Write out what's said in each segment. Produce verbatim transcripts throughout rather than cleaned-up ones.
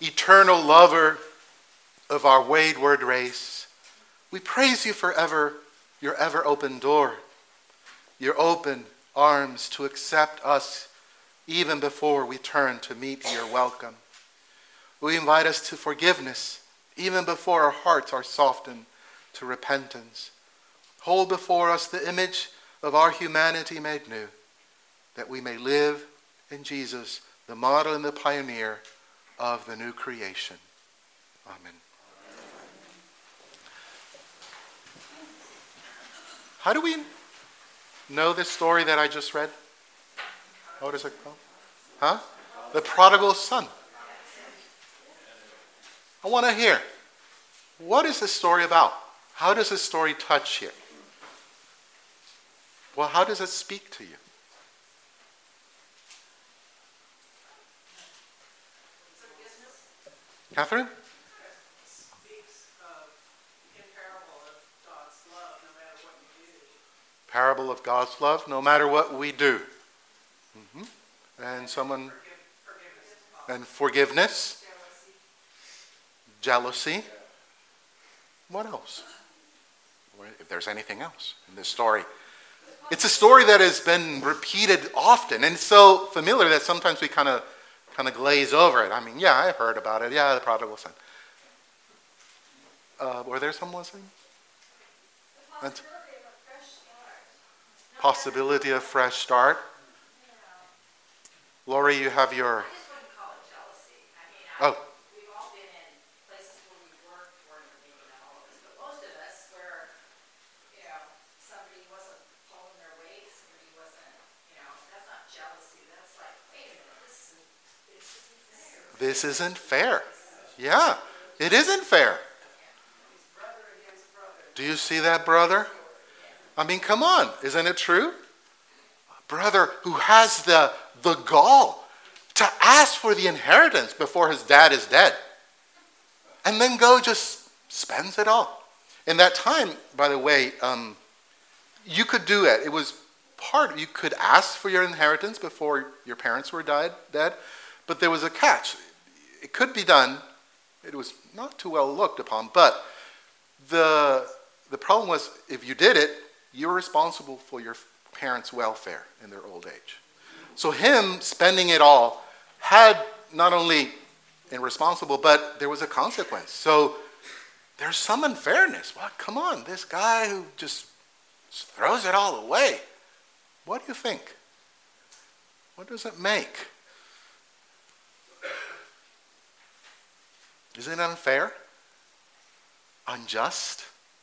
eternal lover of our wayward race, we praise you for ever, your ever open door, your open arms to accept us even before we turn to meet your welcome. We invite us to forgiveness even before our hearts are softened to repentance. Hold before us the image of our humanity made new, that we may live in Jesus, the model and the pioneer of the new creation. Amen. How do we know this story that I just read? What is it called? Huh? The prodigal son. I want to hear. What is this story about? How does this story touch you? Well, how does it speak to you? Catherine? Parable of God's love, no matter what we do. Mm-hmm. And someone, and forgiveness, jealousy. What else? If there's anything else in this story. It's a story that has been repeated often, and it's so familiar that sometimes we kind of kind of glaze over it. I mean, yeah, I heard about it. Yeah, the prodigal son. Uh, were there someone saying? The possibility of a fresh start. Possibility of fresh start. Yeah. Lori, you have your... I just wouldn't call it jealousy. I mean, I, oh. we've all been in places where we worked, or maybe not all of us, but most of us where, you know, somebody wasn't pulling their weight, somebody wasn't, you know, that's not jealousy. That's like, wait a minute, this isn't, this isn't fair. This isn't fair. Yeah, it isn't fair. Do you see that, brother? I mean, come on. Isn't it true? A brother who has the, the gall to ask for the inheritance before his dad is dead. And then go just spends it all. In that time, by the way, um, you could do it. It was part, you could ask for your inheritance before your parents were died, dead. But there was a catch. It could be done. It was not too well looked upon. But the... The problem was, if you did it, you were responsible for your parents' welfare in their old age. So him spending it all had not only irresponsible, but there was a consequence. So there's some unfairness. Well, come on, this guy who just throws it all away. What do you think? What does it make? Is it unfair? Unjust?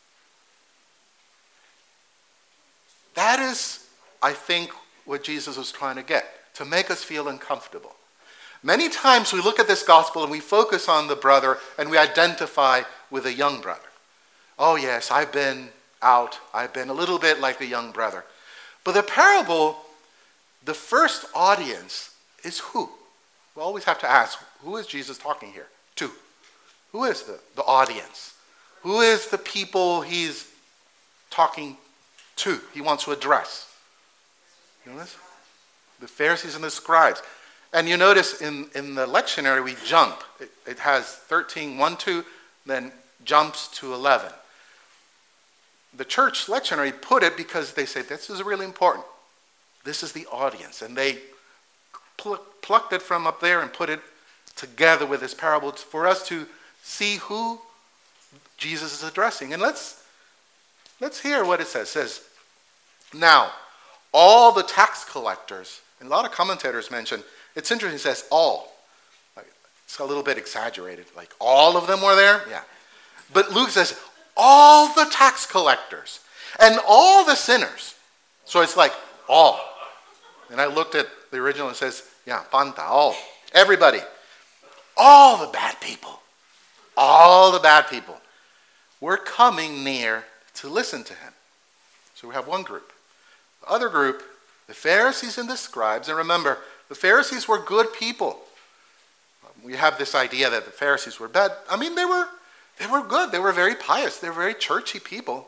That is, I think, what Jesus was trying to get, to make us feel uncomfortable. Many times we look at this gospel and we focus on the brother and we identify with a young brother. Oh yes, I've been out. I've been a little bit like the young brother. But the parable, the first audience is who? We always have to ask, who is Jesus talking here to? Who is the, the audience? Who is the people he's talking to, he wants to address? You notice? The Pharisees and the scribes. And you notice in, in the lectionary we jump. It, it has thirteen, one, two, then jumps to eleven. The church lectionary put it because they say this is really important. This is the audience. And they pl- plucked it from up there and put it together with this parable for us to see who Jesus is addressing. And let's Let's hear what it says. It says, now, all the tax collectors, and a lot of commentators mention, it's interesting, it says all. Like, it's a little bit exaggerated. Like, all of them were there? Yeah. But Luke says, all the tax collectors and all the sinners. So it's like, all. And I looked at the original and it says, yeah, panta, all. Everybody. All the bad people. All the bad people. We're coming near to listen to him. So we have one group. The other group, the Pharisees and the scribes. And remember, the Pharisees were good people. We have this idea that the Pharisees were bad. I mean, they were they were good. They were very pious. They were very churchy people.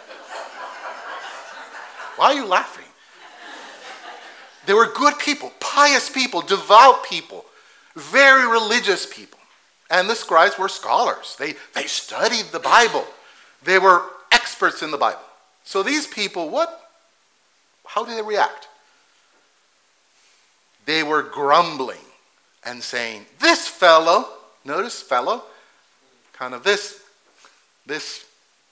Why are you laughing? They were good people, pious people, devout people, very religious people. And the scribes were scholars. They, they studied the Bible. They were experts in the Bible. So these people, what? How did they react? They were grumbling and saying, this fellow, notice fellow, kind of this, this,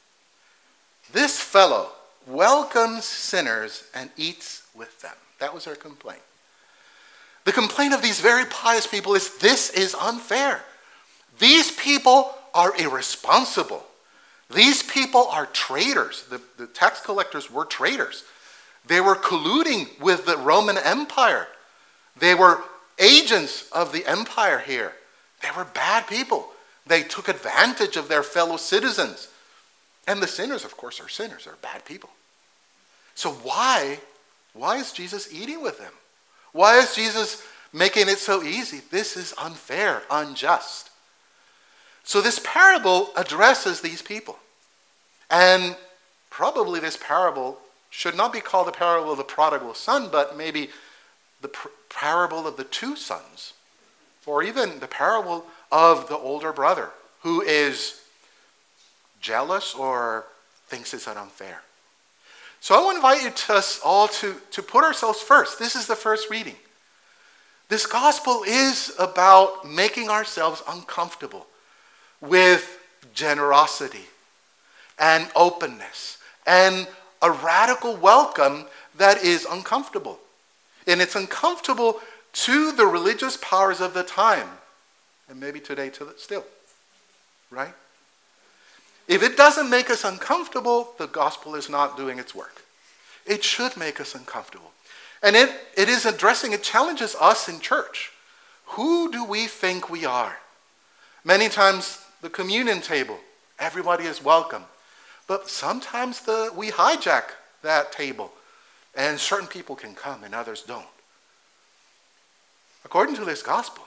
this fellow welcomes sinners and eats with them. That was their complaint. The complaint of these very pious people is, this is unfair. These people are irresponsible. These people are traitors. The, the tax collectors were traitors. They were colluding with the Roman Empire. They were agents of the empire here. They were bad people. They took advantage of their fellow citizens. And the sinners, of course, are sinners. They're bad people. So why, why is Jesus eating with them? Why is Jesus making it so easy? This is unfair, unjust. So this parable addresses these people. And probably this parable should not be called the parable of the prodigal son, but maybe the pr- parable of the two sons, or even the parable of the older brother who is jealous or thinks it's unfair. So I want to invite you to us all to, to put ourselves first. This is the first reading. This gospel is about making ourselves uncomfortable with generosity and openness and a radical welcome that is uncomfortable. And it's uncomfortable to the religious powers of the time, and maybe today to the, still, right? If it doesn't make us uncomfortable, the gospel is not doing its work. It should make us uncomfortable. And it, it is addressing, it challenges us in church. Who do we think we are? Many times the communion table, everybody is welcome. But sometimes the, we hijack that table, and certain people can come and others don't. According to this gospel,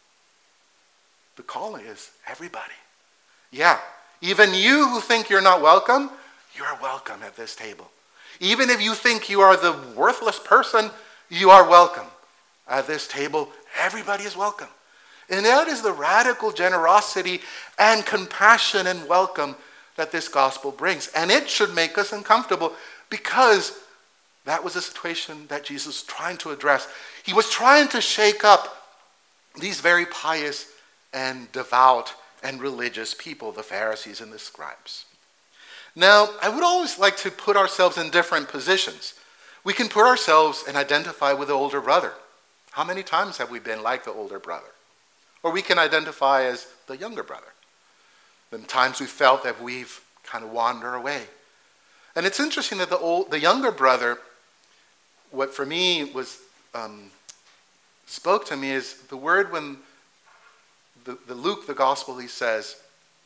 the calling is everybody. Yeah, even you who think you're not welcome, you're welcome at this table. Even if you think you are the worthless person, you are welcome at this table. Everybody is welcome. And that is the radical generosity and compassion and welcome that this gospel brings. And it should make us uncomfortable because that was a situation that Jesus was trying to address. He was trying to shake up these very pious and devout and religious people, the Pharisees and the scribes. Now, I would always like to put ourselves in different positions. We can put ourselves and identify with the older brother. How many times have we been like the older brother? Or we can identify as the younger brother. The times we felt that we've kind of wandered away. And it's interesting that the old, the younger brother, what for me was um, spoke to me is the word when the, the Luke, the gospel, he says,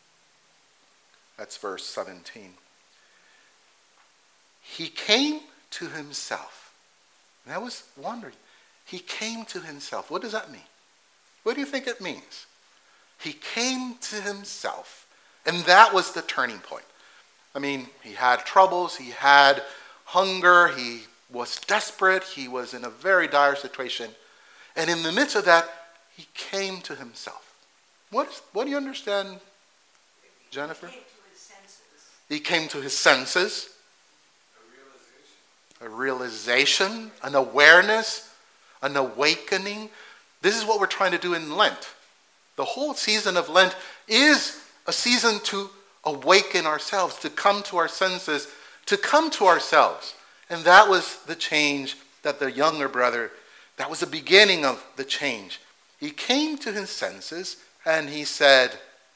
that's verse seventeen. He came to himself. And I was wondering, he came to himself. What does that mean? What do you think it means? He came to himself. And that was the turning point. I mean, he had troubles, he had hunger, he was desperate, he was in a very dire situation. And in the midst of that, he came to himself. What, is, what do you understand, Jennifer? He came to his senses. He came to his senses. A realization. A realization, an awareness, an awakening. This is what we're trying to do in Lent. The whole season of Lent is a season to awaken ourselves, to come to our senses, to come to ourselves. And that was the change that the younger brother, that was the beginning of the change. He came to his senses and he said,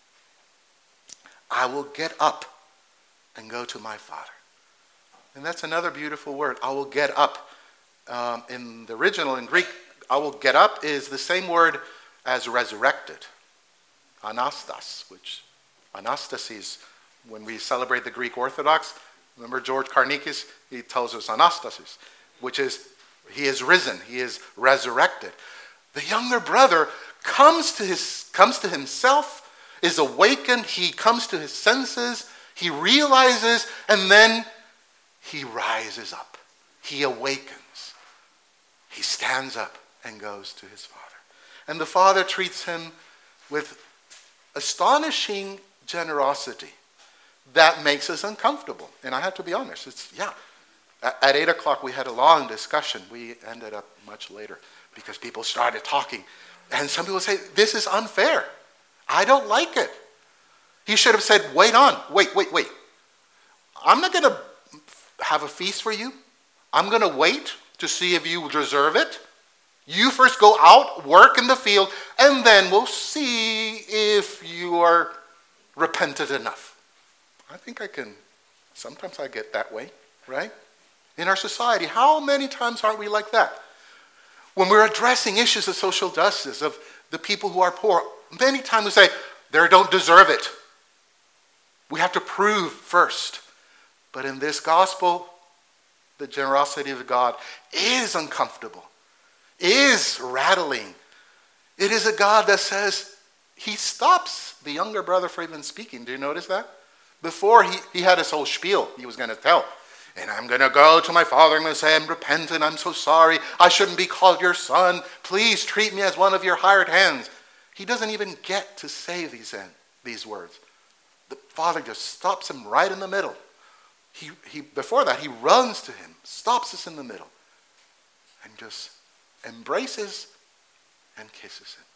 I will get up and go to my Father. And that's another beautiful word. I will get up. Um, in the original, in Greek, I will get up is the same word as resurrected. Anastas, which anastasis, when we celebrate the Greek Orthodox, remember George Karnikis, he tells us anastasis, which is he is risen, he is resurrected. The younger brother comes to his comes to himself, is awakened, he comes to his senses, he realizes, and then he rises up. He awakens. He stands up and goes to his father. And the father treats him with astonishing generosity that makes us uncomfortable. And I have to be honest, it's, yeah. At, at eight o'clock, we had a long discussion. We ended up much later because people started talking. And some people say, this is unfair. I don't like it. He should have said, wait on, wait, wait, wait. I'm not going to have a feast for you. I'm going to wait to see if you deserve it. You first go out, work in the field, and then we'll see if you are repentant enough. I think I can, sometimes I get that way, right? In our society, how many times aren't we like that? When we're addressing issues of social justice, of the people who are poor, many times we say, they don't deserve it. We have to prove first. But in this gospel, the generosity of God is uncomfortable, is rattling. It is a God that says, he stops the younger brother from even speaking. Do you notice that? Before, he, he had his whole spiel he was going to tell. And I'm going to go to my father, I'm going to say, I'm repentant, I'm so sorry, I shouldn't be called your son. Please treat me as one of your hired hands. He doesn't even get to say these, these words. The father just stops him right in the middle. He, he, before that, he runs to him, stops us in the middle, and just embraces and kisses him.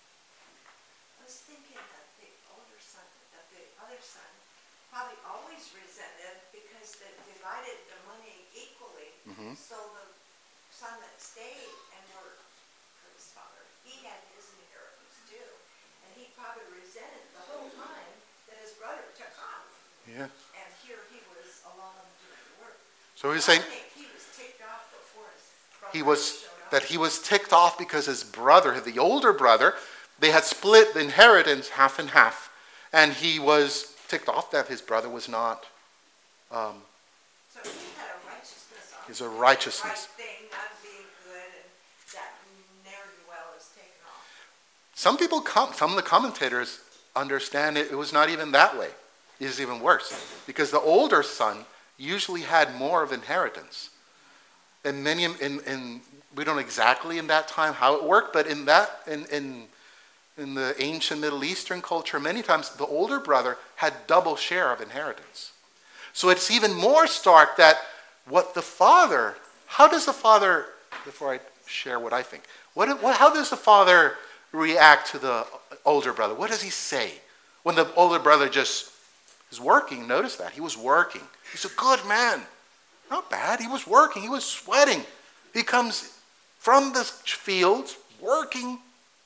I was thinking that the older son, that the other son, probably always resented because they divided the money equally. Mm-hmm. So the son that stayed and worked for his father, he had his inheritance too. And he probably resented the whole time that his brother took off. Yeah. And here he was alone doing the work. So he's saying, I think he was ticked off before his brother he was showed up. that he was ticked off because his brother, the older brother, they had split the inheritance half and half, and he was ticked off that his brother was not. Um, so he had a righteousness on He's a him. righteousness. The right thing, not being good, and that ne'er-do-well is taken off. Some people, com- some of the commentators understand it. It was not even that way. It is even worse because the older son usually had more of inheritance. And many, in, in we don't know exactly in that time how it worked, but in that, in, in in the ancient Middle Eastern culture, many times the older brother had double share of inheritance. So it's even more stark that what the father, how does the father, before I share what I think, what, what how does the father react to the older brother? What does he say when the older brother just is working? Notice that he was working. He's a good man. Not bad. He was working. He was sweating. He comes from the fields, working,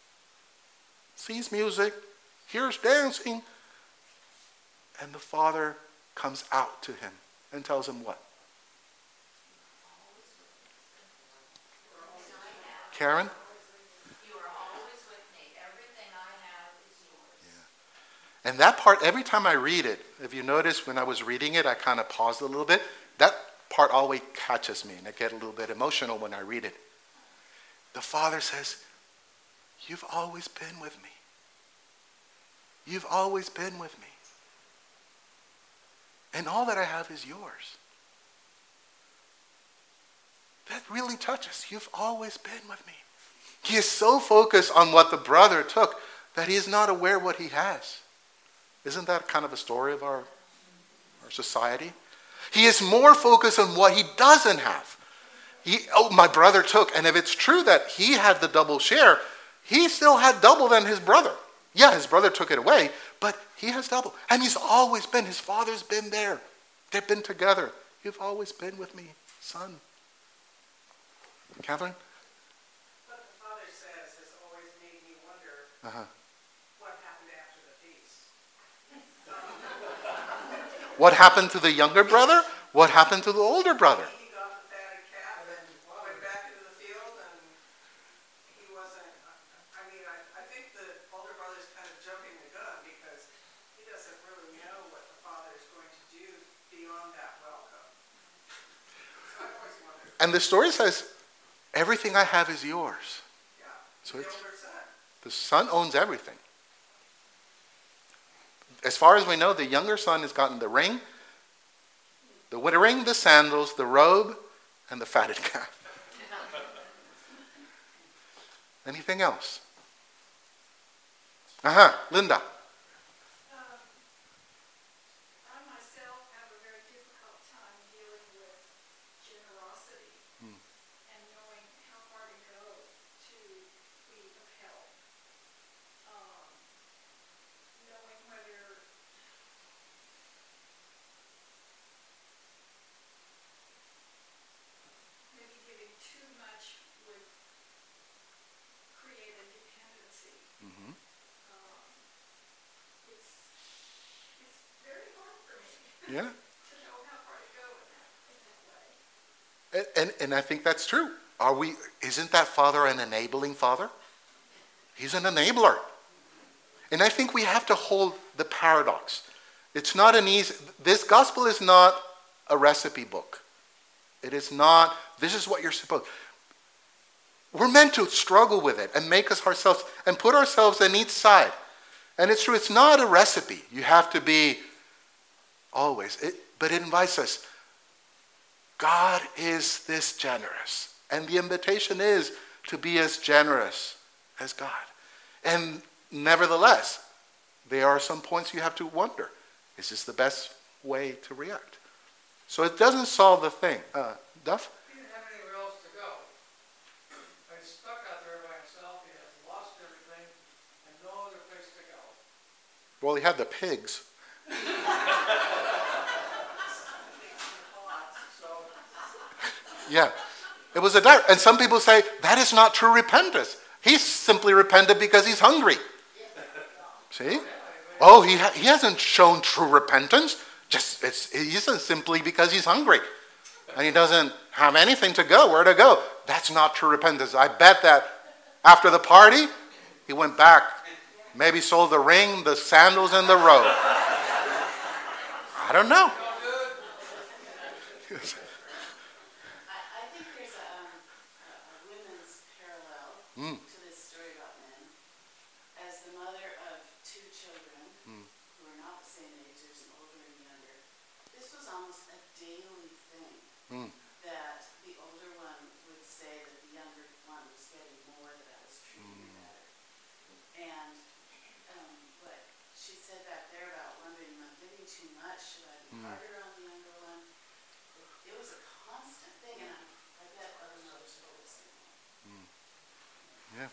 sees music, hears dancing, and the father comes out to him and tells him what? Karen? You are always with me. Everything I have is yours. Yeah. And that part, every time I read it, if you notice when I was reading it, I kind of paused a little bit. That part always catches me, and I get a little bit emotional when I read it. The father says, you've always been with me. You've always been with me. And all that I have is yours. That really touches. You've always been with me. He is so focused on what the brother took that he is not aware what he has. Isn't that kind of a story of our, our society? He is more focused on what he doesn't have. He, oh, my brother took, and if it's true that he had the double share, he still had double than his brother. Yeah, his brother took it away, but he has double. And he's always been, his father's been there. They've been together. You've always been with me, son. Catherine? What the father says has always made me wonder Uh-huh. what happened after the feast. What happened to the younger brother? What happened to the older brother? He got the fatted calf and went back into the field, and he wasn't, I mean, I, I think the older brother's kind of jumping the gun because he doesn't really know what the father is going to do beyond that welcome. So I always wondered. And the story says, everything I have is yours. Yeah, So the it's, older son. the son owns everything. As far as we know, the younger son has gotten the ring, the ring, the sandals, the robe, and the fatted calf. Anything else? Uh-huh, Linda. Um, I myself have a very difficult time dealing with generosity and knowing how far to go to be of help. Um, knowing whether maybe giving too much would create a dependency. Mhm. Um, it's, it's very hard for me Yeah. to know how far to go in that, in that way. And, and, and I think that's true. Are we, isn't that father an enabling father? He's an enabler. And I think we have to hold the paradox. It's not an easy, this gospel is not a recipe book. It is not, this is what you're supposed, we're meant to struggle with it and make us ourselves, and put ourselves on each side. And it's true, it's not a recipe. You have to be always, it, but it invites us. God is this generous. And the invitation is to be as generous as God. And nevertheless, there are some points you have to wonder, is this the best way to react? So it doesn't solve the thing. Uh, Duff? He didn't have anywhere else to go. He's stuck out there by himself. He has lost everything and no other place to go. Well, he had the pigs. So, Yeah. It was a dire. And some people say, that is not true repentance. He's simply repented because he's hungry. See? Oh, he, ha- he hasn't shown true repentance. Just it's, it isn't simply because he's hungry. And he doesn't have anything to go, where to go. That's not true repentance. I bet that after the party, he went back, maybe sold the ring, the sandals, and the robe. I don't know. I, I think there's a, um, a, a women's parallel Mm. to this story about men. As the mother of two children Mm. who are not the same age, there's an older and younger, this was almost a daily thing Mm. that the older one would say that the younger one was getting more, that I was treating her better. And um, what she said back there about wondering, am I getting too much? Should I be harder on the younger one? It, it was a constant thing, and I, I bet other mothers feel the same way. Yeah.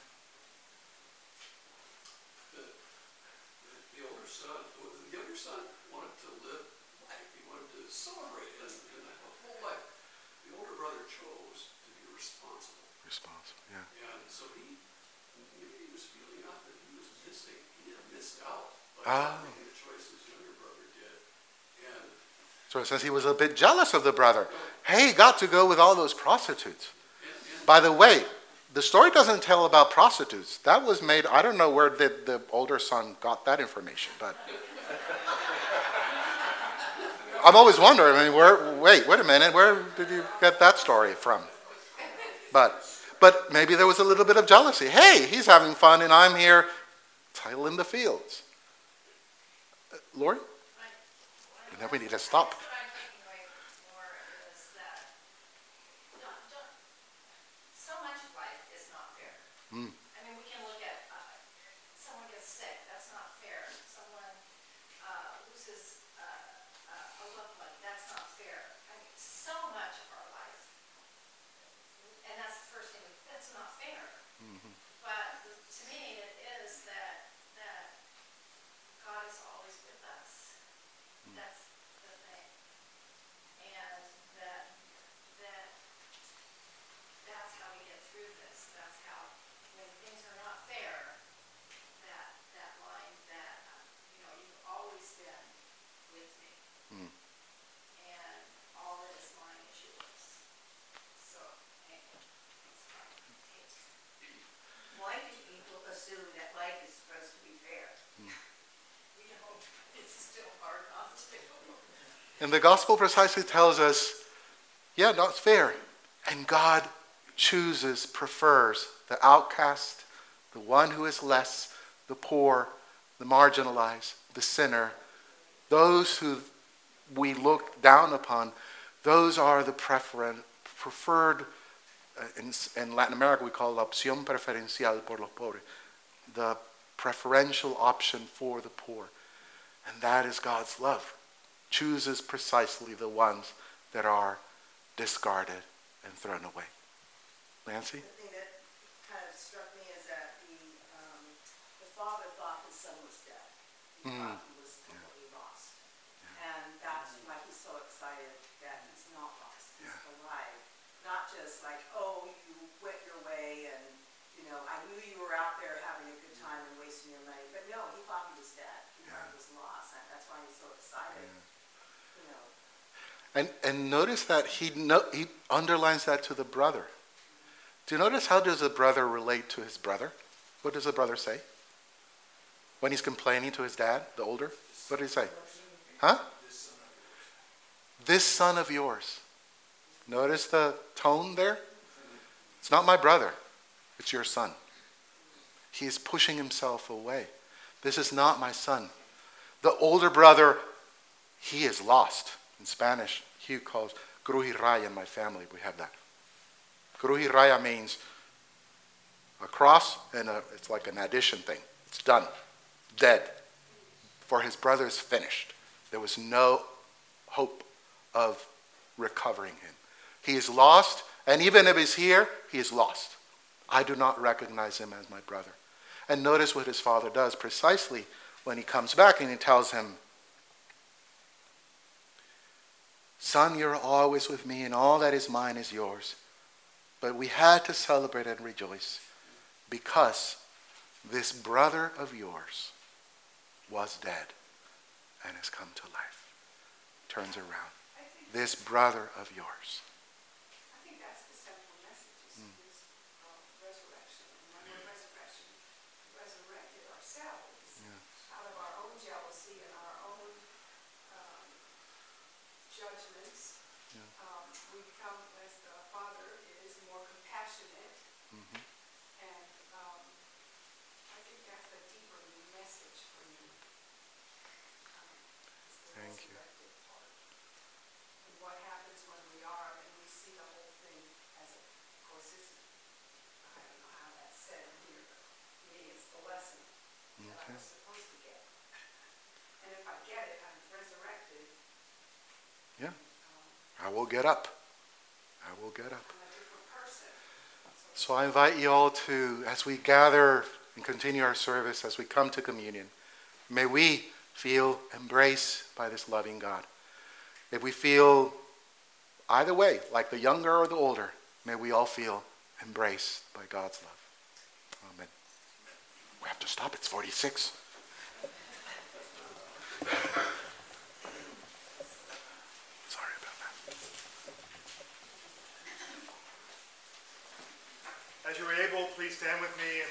The, the older son, the younger son wanted to live life. He wanted to celebrate and, and have a whole life. The older brother chose to be responsible. Responsible, yeah. And so he, maybe he was feeling out that he was missing, he had missed out by Ah. not making the choices younger brother did. And So it says he was a bit jealous of the brother. Hey, he got to go with all those prostitutes. By the way, the story doesn't tell about prostitutes. That was made, I don't know where the, the older son got that information, but I'm always wondering, I mean, where, wait, wait a minute, where did you get that story from? But, but maybe there was a little bit of jealousy. Hey, he's having fun and I'm here tilling the fields. Uh, Lori? And then we need to stop. What I'm taking away more is that don't, don't, so much of life is not fair. Mm. I mean, we can look at, uh, someone gets sick, that's not fair. Someone, uh, loses, uh, uh, a loved one, that's not fair. I mean, so much of our life, and that's the first thing, that's not fair. But the- to me, it is that, that God is always with us. That's the thing. And that, that, that's how we get through this. That's how, when things are not fair, that, that line that, uh, you know, you've always been with me. Mm. And all that is mine is yours. So, anyway, it's my take. Why do people assume that life is supposed to be fair? We don't, it's still hard not to. And the gospel precisely tells us, yeah, not fair. And God chooses, prefers the outcast, the one who is less, the poor, the marginalized, the sinner, those who we look down upon. Those are the preferen- preferred uh, in, in Latin America we call la opción preferencial por los pobres, the preferential option for the poor. And that is God's love. Chooses precisely the ones that are discarded and thrown away. Nancy? The thing that kind of struck me is that the, um, the father thought his son was dead. He Mm. thought he was completely lost. And that's why he's so excited that he's not lost, he's alive. Not just like, oh, you went your way and, you know, I knew you were out there having a good time and wasting your money. But no, he thought he was dead. He thought he was lost. And that's why he's so excited, you know. And, and notice that he, no, he underlines that to the brother. Do you notice how does the brother relate to his brother? What does the brother say? When he's complaining to his dad, the older? What did he say? Huh? This son of yours. Notice the tone there? It's not my brother. It's your son. He is pushing himself away. This is not my son. The older brother, he is lost. In Spanish, Hugh calls cruz y raya in my family. We have that. Cruz y raya means a cross and a, it's like an addition thing. It's done. Dead. For his brother is finished. There was no hope of recovering him. He is lost, and even if he's here, he is lost. I do not recognize him as my brother. And notice what his father does precisely when he comes back and he tells him, son, you're always with me, and all that is mine is yours. But we had to celebrate and rejoice because this brother of yours was dead and has come to life. Turns around. This brother of yours. I think that's the central message is, Mm. is uh, resurrection. And when we're resurrection, resurrected ourselves Yeah. out of our own jealousy and our own um, judgments. Yeah. Um, we become, as the Father is, more compassionate. Mhm. And um, I think that's the deeper message for me. Um, is the Thank you. resurrected part. And what happens when we are, and we see the whole thing as a, of course, this, I don't know how that's said in here, but to me, it's the lesson that I Okay. was supposed to get. And if I get it, I'm resurrected. Yeah. Um, I will get up. I will get up. I'm a different person. So I invite you all to, as we gather and continue our service, as we come to communion, may we feel embraced by this loving God. If we feel either way, like the younger or the older, may we all feel embraced by God's love. Amen. We have to stop. It's forty-six. Sorry about that. As you are able, please stand with me.